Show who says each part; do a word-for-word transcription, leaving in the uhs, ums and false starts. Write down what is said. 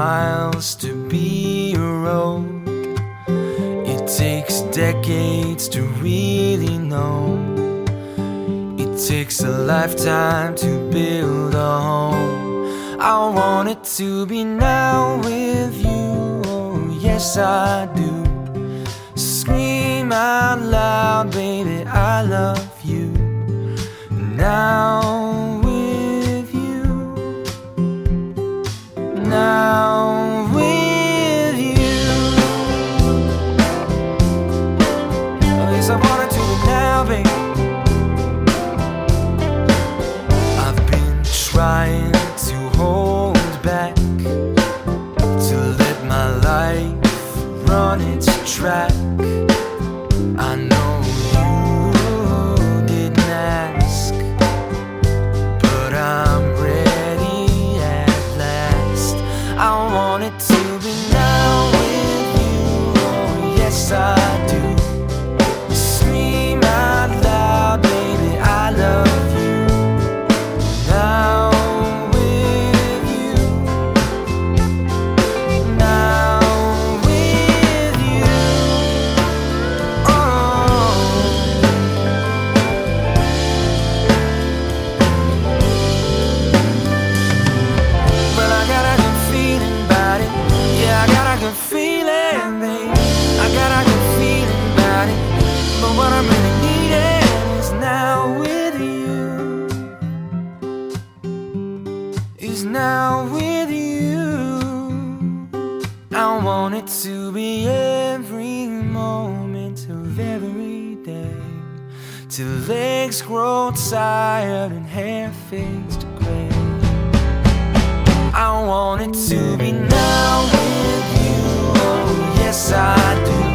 Speaker 1: miles to be a road. It takes decades to really know. It takes a lifetime to build a home. I want it to be now with you, oh yes I do. Scream out loud, baby, I love you. Now with you, now with you. Oh yes, I want it to be now, baby. I've been trying to hold back, to let my life run its track. I know you didn't ask, but I'm ready at last. I want it to be now with you, oh yes I do. Scream out loud, baby, I love you. Now with you, now with you. Oh, well I got a good feeling about it. Yeah, I got a good feeling, babe. I got a good feeling about it. But what I'm really needing is now with you. Is now with you. I want it to be every moment of every day, till legs grow tired and hair fades to gray. I want it to be now with you, oh yes I do.